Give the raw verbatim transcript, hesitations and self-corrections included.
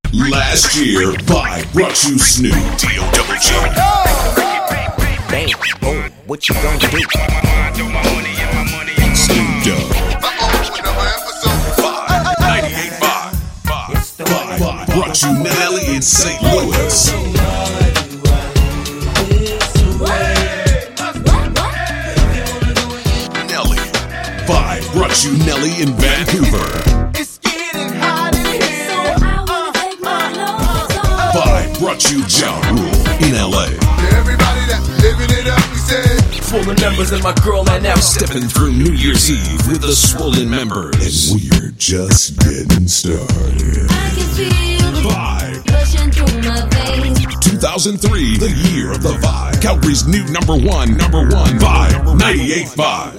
Last year, Vibe brought you Snoop D O double G. Bang, boom, what you gonna do? Snoop Dogg. Vibe ninety-eight point five. Vibe brought you Nelly in Saint Louis. Nelly. Vibe brought you Nelly in Vancouver. Vibe brought you Ja Rule in L A. Everybody that's living it up, we said. Swollen members and my girl and now Stepping through New Year's Eve with the swollen members. And we're just getting started. I can feel the Vibe. rushing through my veins. two thousand three, the year of the Vibe. Calgary's new number one, number one, Vibe ninety-eight point five.